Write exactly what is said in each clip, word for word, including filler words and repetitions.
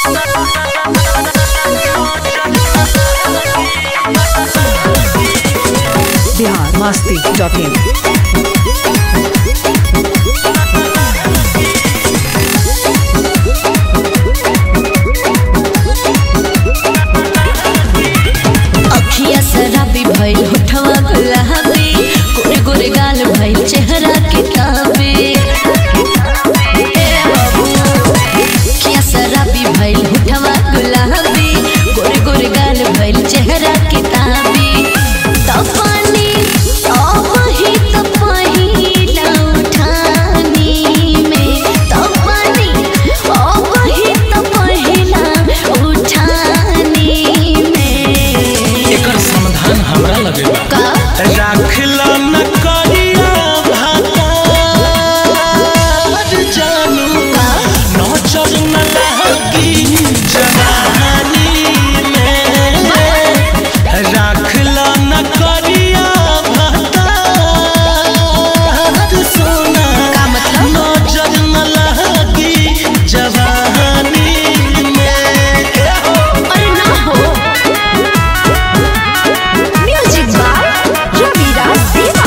Bihar Masti dot in. अखिया शराबी भइल होठवा गुलाबी गोरे गोरे गाल भइल चेहरा के ताबी अखिया शराबी भइल होठवा गुलाबी गोरे गोरे गाल भइल चेहरा के ताबी तफानी अब ही तपहिला उठानी में तफानी अब ही तपहिला उठानी में एकर समाधान हमरा लगेगा का राखला न करिया भाता जानू का नजर न लगी जवानी में राखला न करिया भाता सोना का मतलब नजर न लगी जवानी में अरे ना हो म्यूजिक बाय रविराज देवा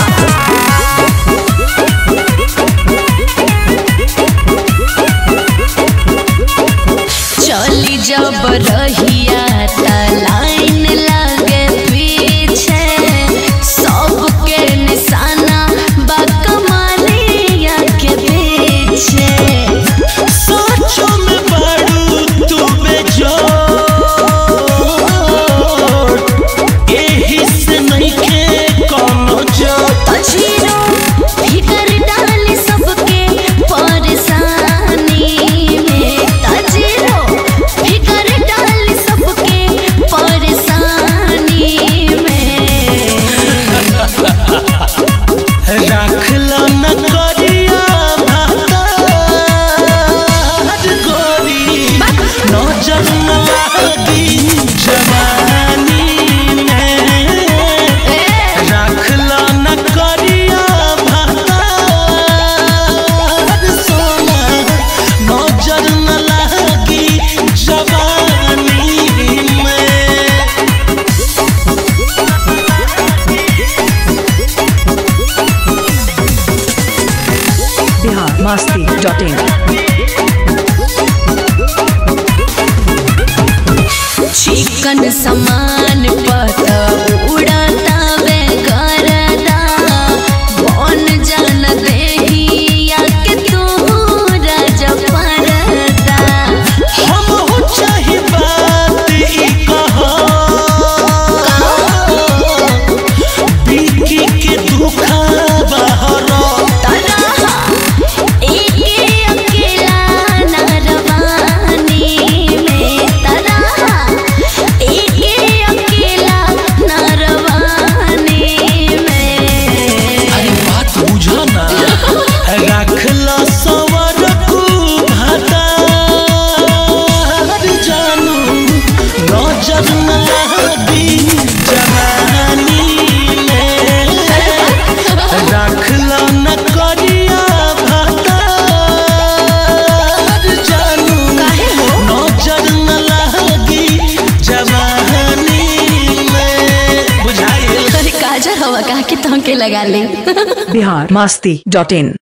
चली जब रहिया त लाइन लगे पीछे सबके निशाना बा कमरिया के पीछे सोचो में बड़ू तू बेजोड़ एही से नइखे कोनो जोड़ तजीरो फिकर डाली सबके परेशानी में तजीरो फिकर डाली सबके परेशानी में रखला न करिया भाता गोरी नजर न लगी जवानी में रखला न करिया भाता सोना नजर न लगी जवानी में बिहार मस्ती डॉट इन। चिकन समान पत उड़ता वे करदा बन जान देहिया के तू राजा परदा हम हो चाहे बात ई कहो बीकी के दुखा बहरो तरहा एके अकेला नरवानी में तरहा एके अकेला नरवानी में अरे बात बुझो ना रखला सवर को भाता जानू नजर न लगी जवानी में रखला न करिया भाता जानू काहे हो? नजर न लगी जवानी में बुझाइल अरे काजर हवा कहा कि तोहके लगा ले बिहार मस्ती डॉट इन।